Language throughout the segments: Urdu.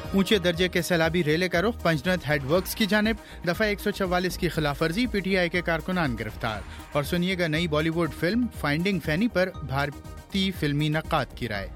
اونچے درجے کے سیلابی ریلے کا رخ پنجنت ہیڈ ورکس کی جانب، دفعہ 144 کی خلاف ورزی، پی ٹی آئی کے کارکنان گرفتار۔ اور سنیے گا نئی Bollywood film Finding Fanny پر بھارتی فلمی نقاد کی رائے۔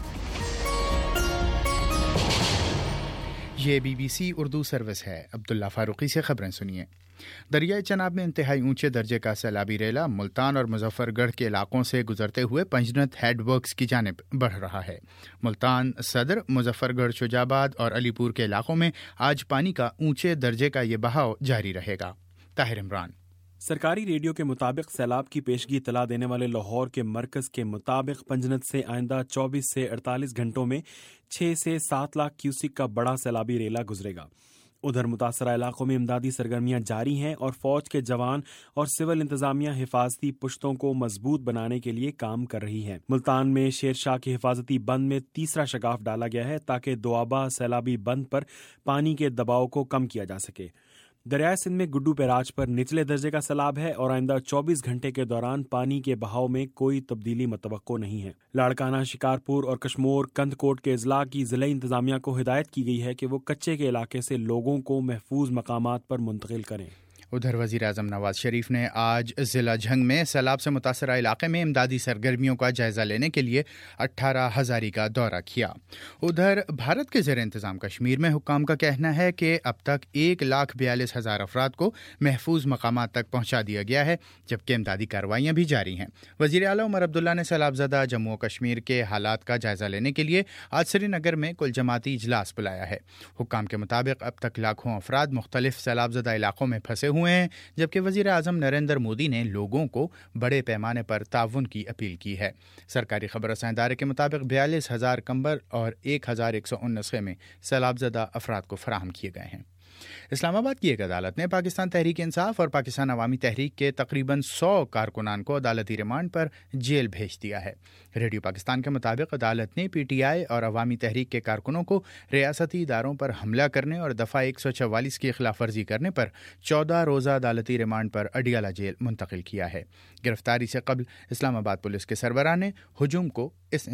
یہ BBC اردو سروس ہے۔ عبداللہ فاروقی سے خبریں سنیے۔ دریائے چناب میں انتہائی اونچے درجے کا سیلابی ریلا ملتان اور مظفر گڑھ کے علاقوں سے گزرتے ہوئے پنجنت ہیڈ ورکس کی جانب بڑھ رہا ہے۔ ملتان صدر، مظفر گڑھ، شجاع آباد اور علی پور کے علاقوں میں آج پانی کا اونچے درجے کا یہ بہاؤ جاری رہے گا۔ طاہر عمران۔ سرکاری ریڈیو کے مطابق سیلاب کی پیشگی اطلاع دینے والے لاہور کے مرکز کے مطابق پنجنت سے آئندہ 24 سے 48 گھنٹوں میں 6 سے 7 لاکھ کیوسک کا بڑا سیلابی ریلا گزرے گا۔ ادھر متاثرہ علاقوں میں امدادی سرگرمیاں جاری ہیں اور فوج کے جوان اور سول انتظامیہ حفاظتی پشتوں کو مضبوط بنانے کے لیے کام کر رہی ہے۔ ملتان میں شیر شاہ کے حفاظتی بند میں تیسرا شگاف ڈالا گیا ہے تاکہ دوآبا سیلابی بند پر پانی کے دباؤ کو کم کیا جا سکے۔ دریائے سندھ میں گڈو پیراج پر نچلے درجے کا سیلاب ہے اور آئندہ 24 گھنٹے کے دوران پانی کے بہاؤ میں کوئی تبدیلی متوقع نہیں ہے۔ لاڑکانہ، شکارپور اور کشمور کند کوٹ کے اضلاع کی ضلعی انتظامیہ کو ہدایت کی گئی ہے کہ وہ کچے کے علاقے سے لوگوں کو محفوظ مقامات پر منتقل کریں۔ ادھر وزیر اعظم نواز شریف نے آج ضلع جھنگ میں سیلاب سے متاثرہ علاقے میں امدادی سرگرمیوں کا جائزہ لینے کے لیے 18 ہزاری کا دورہ کیا۔ ادھر بھارت کے زیر انتظام کشمیر میں حکام کا کہنا ہے کہ اب تک 1,42,000 افراد کو محفوظ مقامات تک پہنچا دیا گیا ہے، جبکہ امدادی کارروائیاں بھی جاری ہیں۔ وزیر اعلیٰ عمر عبداللہ نے سیلاب زدہ جموں و کشمیر کے حالات کا جائزہ لینے کے لیے آج سری نگر میں کل جماعتی اجلاس بلایا ہے۔ حکام کے مطابق اب تک لاکھوں افراد مختلف سیلاب زدہ علاقوں میں پھنسے ہوئے ہیں، جبکہ وزیر اعظم نریندر مودی نے لوگوں کو بڑے پیمانے پر تعاون کی اپیل کی ہے۔ سرکاری خبر رساں ادارے کے مطابق 42,000 کمبل اور 1,119 خیمے سیلاب زدہ افراد کو فراہم کیے گئے ہیں۔ اسلام آباد کی ایک عدالت نے پاکستان تحریک انصاف اور پاکستان عوامی تحریک کے تقریباً 100 کارکنان کو عدالتی ریمانڈ پر جیل بھیج دیا ہے۔ ریڈیو پاکستان کے مطابق عدالت نے PTI اور عوامی تحریک کے کارکنوں کو ریاستی اداروں پر حملہ کرنے اور دفعہ 144 کی خلاف ورزی کرنے پر 14 روزہ عدالتی ریمانڈ پر اڈیالہ جیل منتقل کیا ہے۔ گرفتاری سے قبل اسلام آباد پولیس کے سربراہ نے ہجوم کو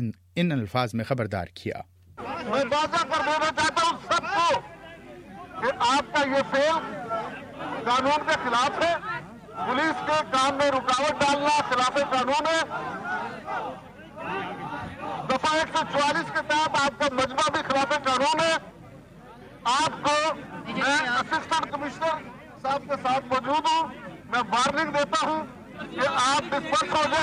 ان الفاظ میں خبردار کیا۔ میں واضح کر دینا چاہتا ہوں سب کو کہ آپ کا یہ فعل قانون کے خلاف ہے، پولیس کے کام میں رکاوٹ ڈالنا خلاف قانون ہے۔ دفعہ 144 کے تحت آپ کا مجمع بھی خلاف قانون ہے۔ آپ کو میں اسسٹنٹ کمشنر صاحب کے ساتھ موجود ہوں، میں وارننگ دیتا ہوں کہ آپ ڈسپرس ہو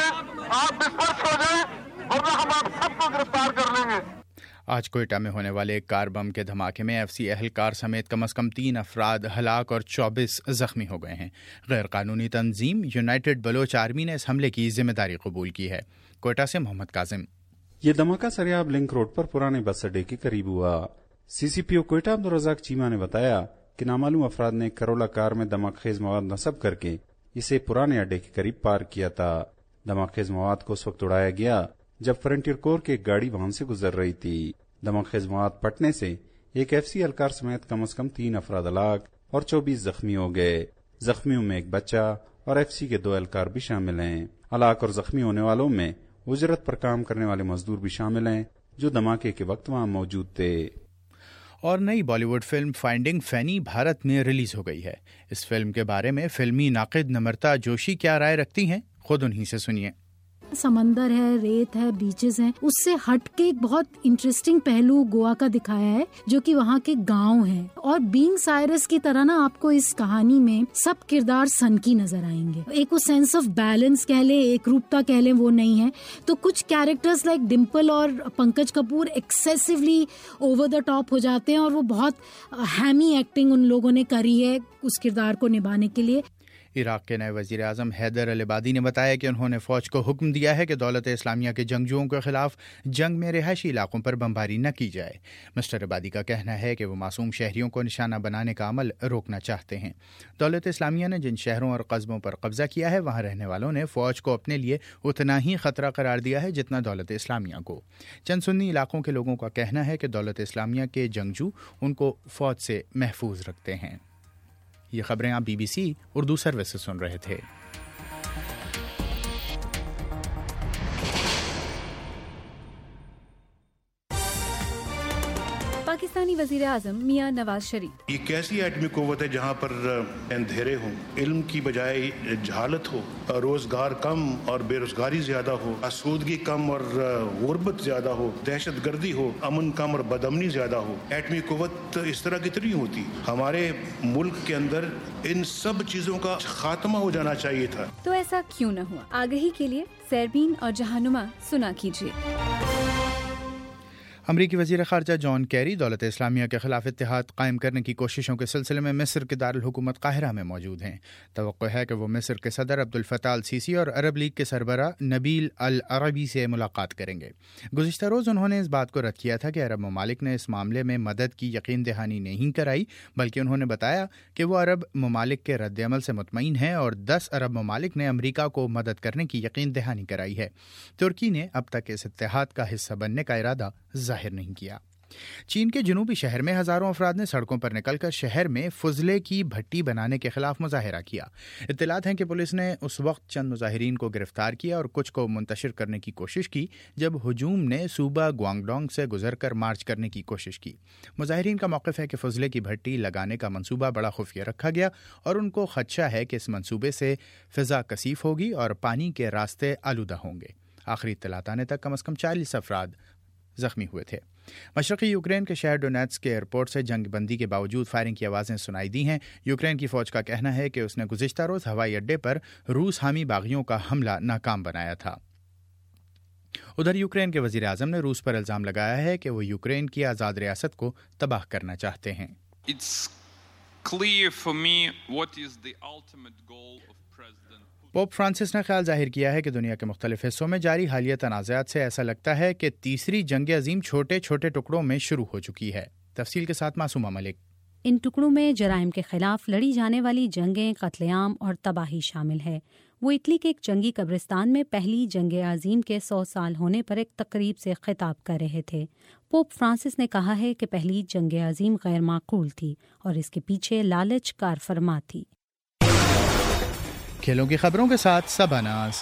جائیں ورنہ ہم آپ سب کو گرفتار کر لیں گے۔ آج کوئٹہ میں ہونے والے ایک کار بم کے دھماکے میں FC اہلکار سمیت کم از کم 3 افراد ہلاک اور 24 زخمی ہو گئے ہیں۔ غیر قانونی تنظیم یونائٹڈ بلوچ آرمی نے اس حملے کی ذمہ داری قبول کی ہے۔ کوئٹہ سے محمد کاظم۔ یہ دھماکہ سریاب لنک روڈ پر پرانے بس اڈے کے قریب ہوا۔ CCPO کوئٹہ عبدالرزاق چیمہ نے بتایا کہ نامعلوم افراد نے کرولا کار میں دھماکہ خیز مواد نصب کر کے اسے پرانے اڈے کے قریب پارک کیا تھا۔ دھماکہ خیز مواد کو اس وقت اڑایا گیا جب فرنٹیئر کور کی ایک گاڑی وہاں سے گزر رہی تھی۔ دھماکہ خیز مواد پھٹنے سے ایک FC اہلکار سمیت کم از کم 3 افراد ہلاک اور 24 زخمی ہو گئے۔ زخمیوں میں ایک بچہ اور FC کے 2 اہلکار بھی شامل ہیں۔ ہلاک اور زخمی ہونے والوں میں اجرت پر کام کرنے والے مزدور بھی شامل ہیں جو دھماکے کے وقت وہاں موجود تھے۔ اور نئی Bollywood film Finding Fanny Bharat میں ریلیز ہو گئی ہے۔ اس فلم کے بارے میں فلمی ناقد نمرتا جوشی کیا رائے رکھتی ہیں، خود انہی سے سنیے۔ سمندر ہے، ریت ہے، بیچز ہیں، اس سے ہٹ کے ایک بہت انٹرسٹنگ پہلو گوا کا دکھایا ہے جو کہ وہاں کے گاؤں ہیں، اور بینگ سائرس کی طرح نا آپ کو اس کہانی میں سب کردار سن کی نظر آئیں گے۔ ایک وہ سینس آف بیلنس کہہ لیں، ایک روپتا کہہ لیں، وہ نہیں ہے۔ تو کچھ کیریکٹرز لائک ڈمپل اور Pankaj Kapoor excessively over the top ہو جاتے ہیں، اور وہ بہت ہیمی ایکٹنگ ان لوگوں نے کری ہے اس کردار کو نبھانے کے لیے۔ عراق کے نئے وزیر اعظم حیدر العبادی نے بتایا کہ انہوں نے فوج کو حکم دیا ہے کہ دولت اسلامیہ کے جنگجوؤں کے خلاف جنگ میں رہائشی علاقوں پر بمباری نہ کی جائے۔ مسٹر عبادی کا کہنا ہے کہ وہ معصوم شہریوں کو نشانہ بنانے کا عمل روکنا چاہتے ہیں۔ دولت اسلامیہ نے جن شہروں اور قصبوں پر قبضہ کیا ہے وہاں رہنے والوں نے فوج کو اپنے لیے اتنا ہی خطرہ قرار دیا ہے جتنا دولت اسلامیہ کو۔ چند سنی علاقوں کے لوگوں کا کہنا ہے کہ دولت اسلامیہ کے جنگجو ان کو فوج سے محفوظ رکھتے ہیں۔ یہ خبریں آپ BBC اردو سروس سے سن رہے تھے۔ پاکستانی وزیر اعظم میاں نواز شریف. یہ کیسی ایٹمی قوت ہے جہاں پر اندھیرے ہوں، علم کی بجائے جہالت ہو، روزگار کم اور بے روزگاری زیادہ ہو، آسودگی کم اور غربت زیادہ ہو، دہشت گردی ہو، امن کم اور بدامنی زیادہ ہو. ایٹمی قوت اس طرح کی نہیں ہوتی. ہمارے ملک کے اندر ان سب چیزوں کا خاتمہ ہو جانا چاہیے تھا. تو ایسا کیوں نہ ہوا؟ آگہی کے لیے سیربین اور جہانما سنا کیجیے. امریکی وزیر خارجہ جان کیری دولت اسلامیہ کے خلاف اتحاد قائم کرنے کی کوششوں کے سلسلے میں مصر کے دارالحکومت قاہرہ میں موجود ہیں. توقع ہے کہ وہ مصر کے صدر عبد الفتاح السیسی اور عرب لیگ کے سربراہ نبیل العربی سے ملاقات کریں گے. گزشتہ روز انہوں نے اس بات کو رد کیا تھا کہ عرب ممالک نے اس معاملے میں مدد کی یقین دہانی نہیں کرائی، بلکہ انہوں نے بتایا کہ وہ عرب ممالک کے رد عمل سے مطمئن ہیں اور 10 عرب ممالک نے امریکہ کو مدد کرنے کی یقین دہانی کرائی ہے. ترکی نے اب تک اس اتحاد کا حصہ بننے کا ارادہ ظاہر نہیں کیا. چین کے جنوبی شہر میں ہزاروں افراد نے سڑکوں پر نکل کر شہر میں فضلے کی بھٹی بنانے کے خلاف مظاہرہ کیا. اطلاعات ہیں کہ پولیس نے اس وقت چند مظاہرین کو گرفتار کیا اور کچھ کو منتشر کرنے کی کوشش کی جب ہجوم نے صوبہ گوانگڈونگ سے گزر کر مارچ کرنے کی کوشش کی. مظاہرین کا موقف ہے کہ فضلے کی بھٹی لگانے کا منصوبہ بڑا خفیہ رکھا گیا اور ان کو خدشہ ہے کہ اس منصوبے سے فضا کثیف ہوگی اور پانی کے راستے آلودہ ہوں گے. آخری اطلاعات آنے تک کم از کم 40 افراد زخمی ہوئے تھے. مشرقی یوکرین کے شہر ڈونیٹسک کے ایئرپورٹ سے جنگ بندی کے باوجود فائرنگ کی آوازیں سنائی دی ہیں. یوکرین کی فوج کا کہنا ہے کہ اس نے گزشتہ روز ہوائی اڈے پر روس حامی باغیوں کا حملہ ناکام بنایا تھا. ادھر یوکرین کے وزیر اعظم نے روس پر الزام لگایا ہے کہ وہ یوکرین کی آزاد ریاست کو تباہ کرنا چاہتے ہیں. پوپ فرانسس نے خیال ظاہر کیا ہے کہ دنیا کے مختلف حصوں میں جاری حالیہ تنازعات سے ایسا لگتا ہے کہ تیسری جنگ عظیم چھوٹے چھوٹے ٹکڑوں میں شروع ہو چکی ہے. تفصیل کے ساتھ معصومہ ملک. ان ٹکڑوں میں جرائم کے خلاف لڑی جانے والی جنگیں، قتل عام اور تباہی شامل ہے. وہ اٹلی کے ایک جنگی قبرستان میں پہلی جنگ عظیم کے 100 سال ہونے پر ایک تقریب سے خطاب کر رہے تھے. پوپ فرانسس نے کہا ہے کہ پہلی جنگ عظیم غیر معقول تھی اور اس کے پیچھے لالچ کار فرما تھی. کھیلوں کی خبروں کے ساتھ صبا ناز.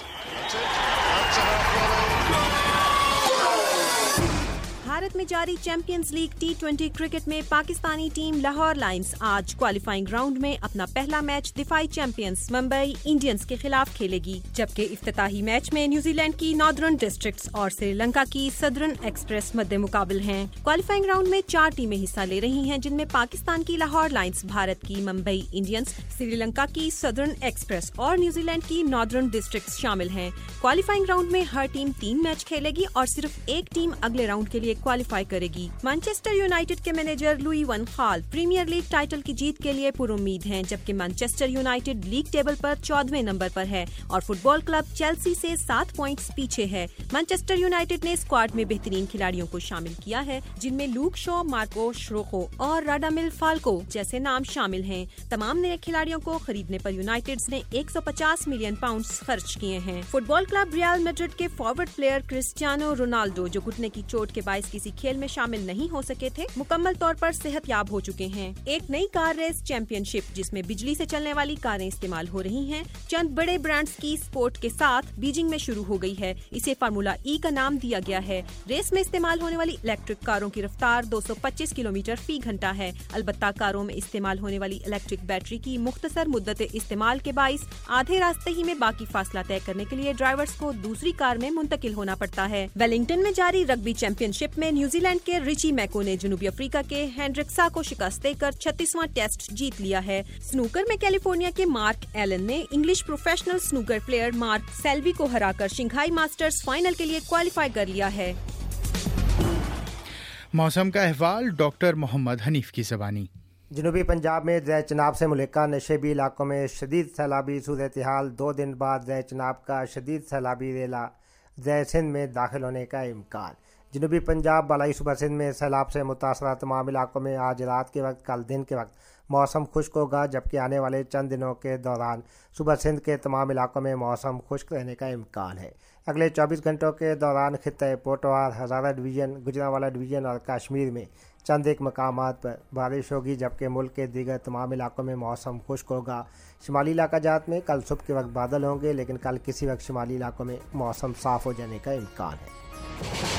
بھارت میں جاری چیمپئنز لیگ T20 کرکٹ میں پاکستانی ٹیم لاہور لائنز آج کوالیفائنگ راؤنڈ میں اپنا پہلا میچ دفاعی چیمپئنز ممبئی انڈینز کے خلاف کھیلے گی، جبکہ افتتاحی میچ میں نیوزی لینڈ کی ناردرن ڈسٹرکٹس اور سری لنکا کی سدرن ایکسپریس مد مقابل ہیں. کوالیفائنگ راؤنڈ میں 4 ٹیمیں حصہ لے رہی ہیں، جن میں پاکستان کی لاہور لائنز، بھارت کی ممبئی انڈینز، سری لنکا کی سدرن ایکسپریس اور نیوزی لینڈ کی ناردرن ڈسٹرکٹس شامل ہیں. کوالیفائنگ راؤنڈ میں ہر ٹیم 3 میچ کھیلے گی اور صرف ایک ٹیم اگلے راؤنڈ کے لیے کوالیفائی کرے گی. مانچسٹر یونائیٹڈ کے manager Louis van Gaal Premier League title کی جیت کے لیے پر امید ہیں، جبکہ مانچسٹر یونائیٹڈ لیگ ٹیبل پر 14ویں نمبر پر ہے اور فٹ بال کلب چیلسی سے 7 پوائنٹس پیچھے ہے. مانچسٹر یونائیٹڈ نے اسکواڈ میں بہترین کھلاڑیوں کو شامل کیا ہے، جن میں لوک شو، مارکو شروخو اور راڈامل فالکو جیسے نام شامل ہیں. تمام نئے کھلاڑیوں کو خریدنے پر یونائیٹڈ نے 150 ملین پاؤنڈز خرچ کیے ہیں. Football club Real Madrid کے فارورڈ پلیئر کرسٹیانو رونالڈو، جو گھٹنے کی چوٹ کے باعث کسی کھیل میں شامل نہیں ہو سکے تھے، مکمل طور پر صحت یاب ہو چکے ہیں. ایک نئی کار ریس چیمپئن شپ جس میں بجلی سے چلنے والی کاریں استعمال ہو رہی ہیں، چند بڑے برانڈز کی سپورٹ کے ساتھ بیجنگ میں شروع ہو گئی ہے. اسے فارمولا ای کا نام دیا گیا ہے. ریس میں استعمال ہونے والی الیکٹرک کاروں کی رفتار 225 کلومیٹر فی گھنٹہ ہے. البتہ کاروں میں استعمال ہونے والی الیکٹرک بیٹری کی مختصر مدت استعمال کے باعث آدھے راستے ہی میں باقی فاصلہ طے کرنے کے لیے ڈرائیورز کو دوسری کار میں منتقل ہونا پڑتا ہے. ویلنگٹن میں جاری رگبی چیمپئن شپ میں نیوزی لینڈ کے ریچی میکو نے جنوبی افریقہ کے ہینڈرکسا کو شکست دے کر 36واں ٹیسٹ جیت لیا ہے. سنوکر میں کیلیفورنیا کے مارک ایلن نے English professional snooker player Mark Selby کو ہرا کر شنگھائی ماسٹرز فائنل کے لیے کوالیفائی کر لیا ہے. موسم کا احوال ڈاکٹر محمد حنیف کی زبانی. جنوبی پنجاب میں ضلع چناب سے ملکہ نشیبی علاقوں میں شدید سیلابی صورتحال. 2 دن بعد ضلع چناب کا شدید سیلابی ریلا ضلع سندھ میں داخل ہونے کا امکان. جنوبی پنجاب بالائی صوبہ سندھ میں سیلاب سے متاثرہ تمام علاقوں میں آج رات کے وقت، کل دن کے وقت موسم خشک ہوگا، جبکہ آنے والے چند دنوں کے دوران صوبہ سندھ کے تمام علاقوں میں موسم خشک رہنے کا امکان ہے. اگلے 24 گھنٹوں کے دوران خطۂ پوٹوار، ہزارہ ڈویژن، گجرانوالہ ڈویژن اور کشمیر میں چند ایک مقامات پر بارش ہوگی، جبکہ ملک کے دیگر تمام علاقوں میں موسم خشک ہوگا. شمالی علاقہ جات میں کل صبح کے وقت بادل ہوں گے، لیکن کل کسی وقت شمالی علاقوں میں موسم صاف ہو جانے کا امکان ہے.